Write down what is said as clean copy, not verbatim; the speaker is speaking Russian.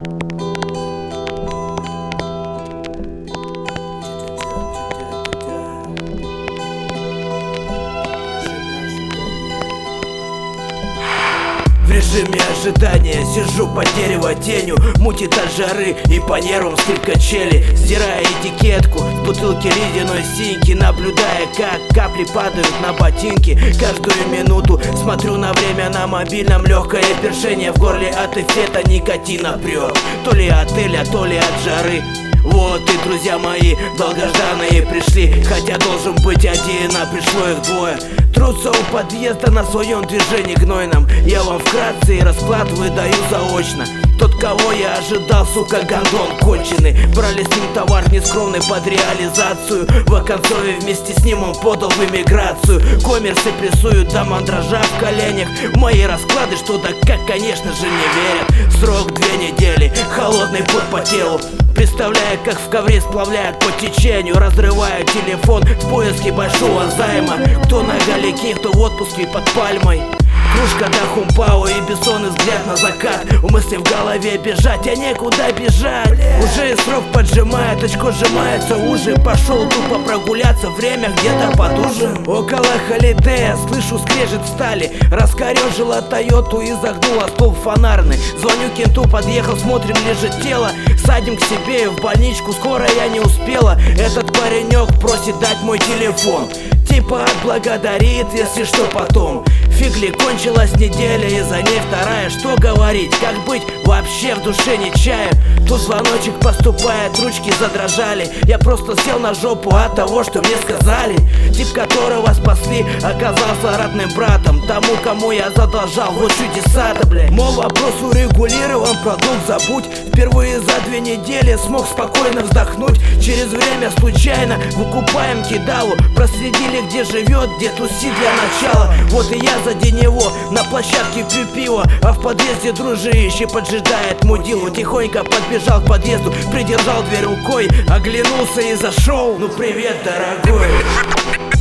В режиме ожидания сижу под дерево тенью, мутит от жары и по нервам скрип качели. Стирая этикетку с бутылки ледяной синьки, наблюдая, как капли падают на ботинки. Каждую минуту смотрю на время на мобильном, легкое першение в горле от эффекта никотина прет. То ли от эля, то ли от жары. Вот и друзья мои долгожданные пришли, хотя должен быть один, а пришло их двое. Трутся у подъезда на своем движении гнойном. Я вам вкратце и расклад выдаю заочно. Тот, кого я ожидал, сука, гондон конченый. Брали с ним товар нескромный под реализацию. В оконцове вместе с ним он подал в эмиграцию. Коммерсы прессуют до мандража в коленях. В мои расклады что-то как, конечно же, не верят. Срок 2 недели, холодный пот по телу. Представляю, как в ковре сплавляют по течению. Разрываю телефон в поиске большого займа. Кто на галике, кто в отпуске под пальмой. Кружка до хумпао и бессонный взгляд на закат. У мысли в голове бежать, а некуда бежать. Уже и срок поджимает, очко сжимается уже. Пошел тупо прогуляться, время где-то под ужин. Около холидея слышу скрежет стали. Раскорежила Тойоту и загнула столб фонарный. Звоню кенту, подъехал, смотрим, лежит тело. Садим к себе и в больничку, скоро я не успела. Этот паренек просит дать мой телефон. Типа отблагодарит, если что потом. Фигли, кончилась неделя и за ней вторая. Что говорить, как быть, вообще в душе не чая. Тут звоночек поступает, ручки задрожали. Я просто сел на жопу от того, что мне сказали. Тип, которого спасли, оказался родным братом тому, кому я задолжал, вот чудеса-то, бля. Мол, вопрос урегулирован, про долг забудь. Впервые за 2 недели смог спокойно вздохнуть. Через время случайно выкупаем кидалу. Проследили, где живет, где тусит для начала. Вот и я сзади него на площадке пью пиво, а в подъезде дружище поджидает мудилу. Тихонько подбежал к подъезду, придержал дверь рукой, оглянулся и зашел. Ну привет, дорогой.